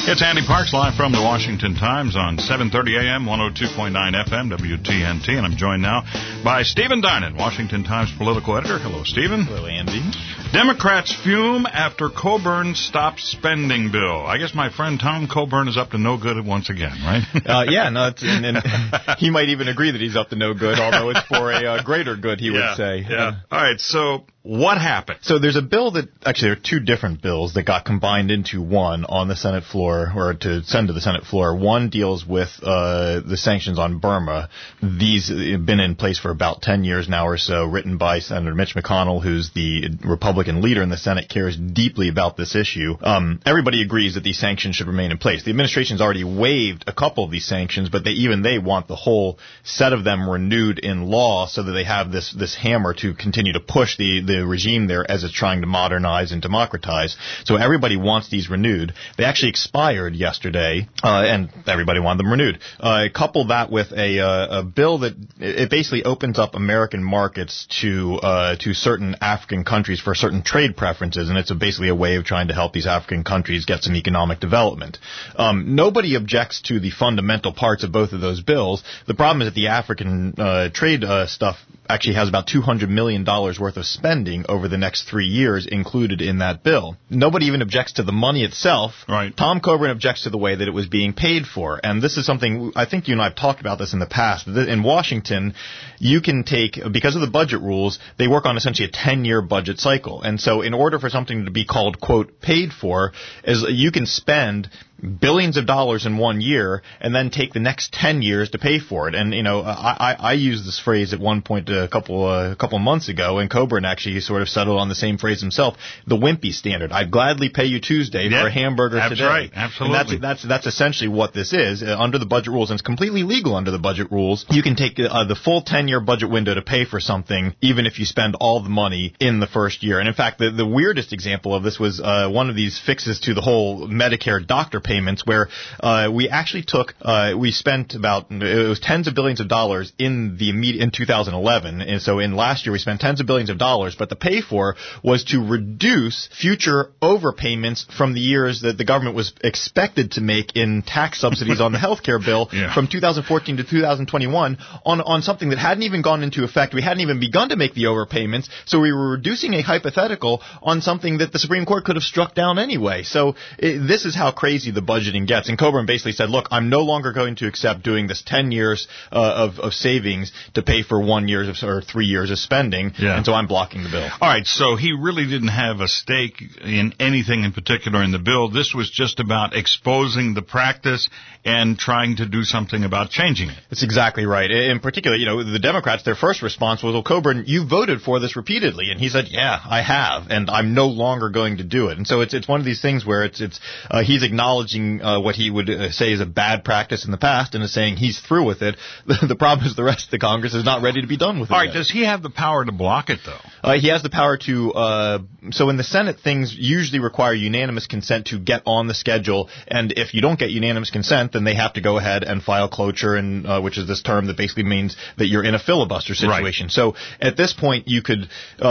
It's Andy Parks live from the Washington Times on 7:30 a.m., 102.9 FM, WTNT, and I'm joined now by Stephen Darnan, Washington Times political editor. Hello, Stephen. Hello, Andy. Democrats fume after Coburn stops spending bill. I guess my friend Tom Coburn is up to no good once again, right? And he might even agree that he's up to no good, although it's for a greater good, he would say. Yeah. All right, so what happened? So there's a bill that, actually there are two different bills that got combined into one on the Senate floor, or to send to the Senate floor. One deals with the sanctions on Burma. These have been in place for about 10 years now or so, written by Senator Mitch McConnell, who's the Republican leader in the Senate, cares deeply about this issue. Everybody agrees that these sanctions should remain in place. The administration's already waived a couple of these sanctions, but they want the whole set of them renewed in law so that they have this hammer to continue to push the regime there as it's trying to modernize and democratize. So everybody wants these renewed. They actually expired yesterday, and everybody wanted them renewed. Couple that with a bill that it basically opens up American markets to certain African countries for certain trade preferences, and it's basically a way of trying to help these African countries get some economic development. Nobody objects to the fundamental parts of both of those bills. The problem is that the African trade stuff actually has about $200 million worth of spending over the next 3 years included in that bill. Nobody even objects to the money itself. Right. Tom Coburn objects to the way that it was being paid for. And this is something, I think you and I have talked about this in the past. In Washington, you can take, because of the budget rules, they work on essentially a 10-year budget cycle. And so in order for something to be called, quote, paid for, is you can spend billions of dollars in 1 year and then take the next 10 years to pay for it. And, I used this phrase at one point a couple months ago, and Coburn actually sort of settled on the same phrase himself, the wimpy standard. I'd gladly pay you Tuesday for a hamburger today. That's right. Absolutely. And that's essentially what this is under the budget rules, and it's completely legal under the budget rules. You can take the full 10-year budget window to pay for something, even if you spend all the money in the first year. And in fact, the weirdest example of this was one of these fixes to the whole Medicare doctor payments, where we actually we spent it was tens of billions of dollars in 2011, and so in last year we spent tens of billions of dollars, but the pay for was to reduce future overpayments from the years that the government was expected to make in tax subsidies on the healthcare bill from 2014 to 2021 on something that hadn't even gone into effect. We hadn't even begun to make the overpayments, so we were reducing a hypothetical on something that the Supreme Court could have struck down anyway. So this is how crazy the budgeting gets. And Coburn basically said, look, I'm no longer going to accept doing this 10 years of savings to pay for 1 year or 3 years of spending, and so I'm blocking the bill. All right, so he really didn't have a stake in anything in particular in the bill. This was just about exposing the practice and trying to do something about changing it. That's exactly right. In particular, the Democrats, their first response was, well, Coburn, you voted for this repeatedly. And he said, yeah, I have, and I'm no longer going to do it. And so it's one of these things where he's acknowledging what he would say is a bad practice in the past and is saying he's through with it. The problem is the rest of the Congress is not ready to be done with it. All right, does he have the power to block it, though? He has the power to, so in the Senate, things usually require unanimous consent to get on the schedule, and if you don't get unanimous consent, then they have to go ahead and file cloture, and which is this term that basically means that you're in a filibuster situation. Right. So at this point, you could,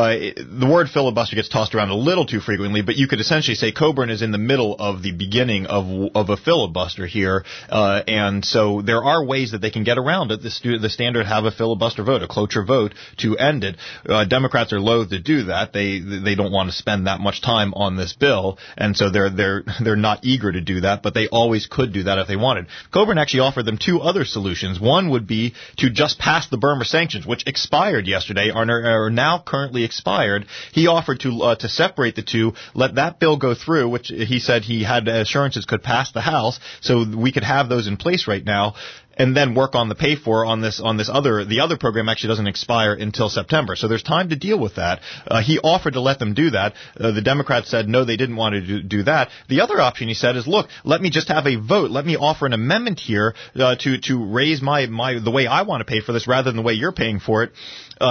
the word filibuster gets tossed around a little too frequently, but you could essentially say Coburn is in the middle of the beginning of a filibuster here, and so there are ways that they can get around it. The standard have a filibuster vote, a cloture vote to end it. Democrats are loath to do that. They don't want to spend that much time on this bill, and so they're not eager to do that, but they always could do that if they wanted. Coburn actually offered them two other solutions. One would be to just pass the Burma sanctions, which expired yesterday, are now currently expired. He offered to separate the two, let that bill go through, which he said he had assurances could pass the House, so we could have those in place right now, and then work on the pay for on this other. The other program actually doesn't expire until September, so there's time to deal with that. He offered to let them do that. The Democrats said no, they didn't want to do that. The other option, he said, is look, let me just have a vote. Let me offer an amendment here to raise the way I want to pay for this rather than the way you're paying for it.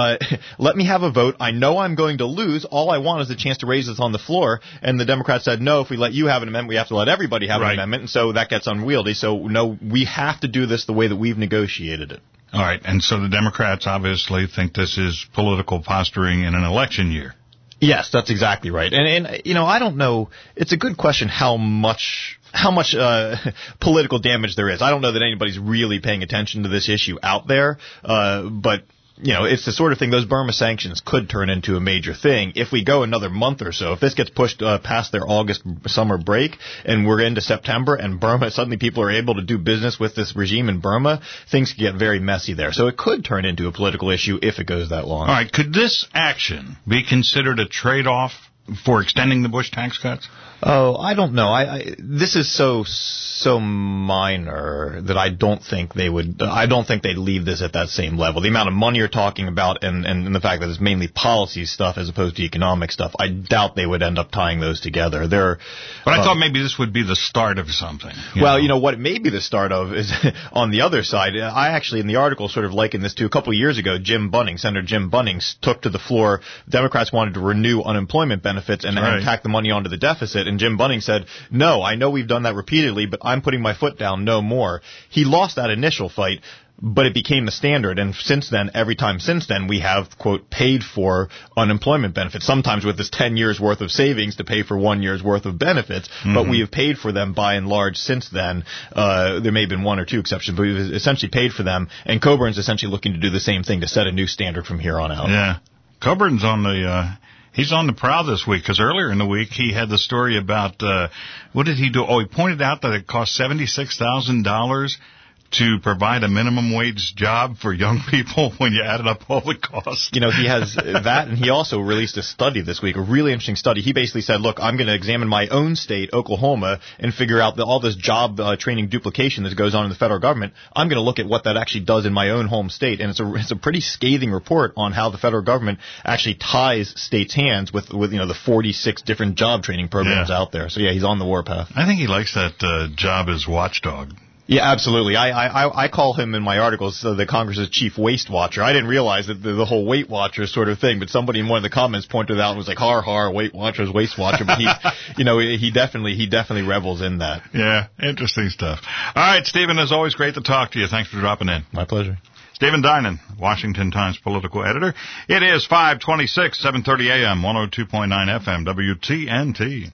Let me have a vote. I know I'm going to lose. All I want is a chance to raise this on the floor. And the Democrats said, no, if we let you have an amendment, we have to let everybody have an amendment. And so that gets unwieldy. So, no, we have to do this the way that we've negotiated it. All right. And so the Democrats obviously think this is political posturing in an election year. Yes, that's exactly right. And you know, I don't know. It's a good question how much political damage there is. I don't know that anybody's really paying attention to this issue out there, but you know, it's the sort of thing, those Burma sanctions could turn into a major thing if we go another month or so. If this gets pushed past their August summer break and we're into September and Burma, suddenly people are able to do business with this regime in Burma, things could get very messy there. So it could turn into a political issue if it goes that long. All right, could this action be considered a trade-off for extending the Bush tax cuts? Oh, I don't know. This is so minor that I don't think they would. I don't think they'd leave this at that same level. The amount of money you're talking about, and the fact that it's mainly policy stuff as opposed to economic stuff, I doubt they would end up tying those together. But I thought maybe this would be the start of something. You know what it may be the start of is on the other side. I actually, in the article, sort of likened this to a couple of years ago. Senator Jim Bunning took to the floor. Democrats wanted to renew unemployment benefits and tack the money onto the deficit. And Jim Bunning said, no, I know we've done that repeatedly, but I'm putting my foot down, no more. He lost that initial fight, but it became the standard. And since then, every time since then, we have, quote, paid for unemployment benefits, sometimes with this 10 years worth of savings to pay for 1 year's worth of benefits. Mm-hmm. But we have paid for them by and large since then. There may have been one or two exceptions, but we've essentially paid for them. And Coburn's essentially looking to do the same thing to set a new standard from here on out. Yeah. Coburn's on the... He's on the prowl this week because earlier in the week he had the story about, what did he do? Oh, he pointed out that it cost $76,000 to provide a minimum wage job for young people when you added up all the costs. You know, he has that, and he also released a study this week, a really interesting study. He basically said, look, I'm going to examine my own state, Oklahoma, and figure out all this job training duplication that goes on in the federal government. I'm going to look at what that actually does in my own home state, and it's a pretty scathing report on how the federal government actually ties states' hands with you know, the 46 different job training programs out there. So, yeah, he's on the warpath. I think he likes that job as watchdog. Yeah, absolutely. I call him in my articles the Congress's chief waste watcher. I didn't realize that the whole Weight Watcher sort of thing, but somebody in one of the comments pointed out and was like, har, Weight Watcher's waste watcher. But he definitely revels in that. Yeah, interesting stuff. All right, Stephen, as always, great to talk to you. Thanks for dropping in. My pleasure. Stephen Dinan, Washington Times political editor. It is 5:26, 7:30 a.m., 102.9 FM, WTNT.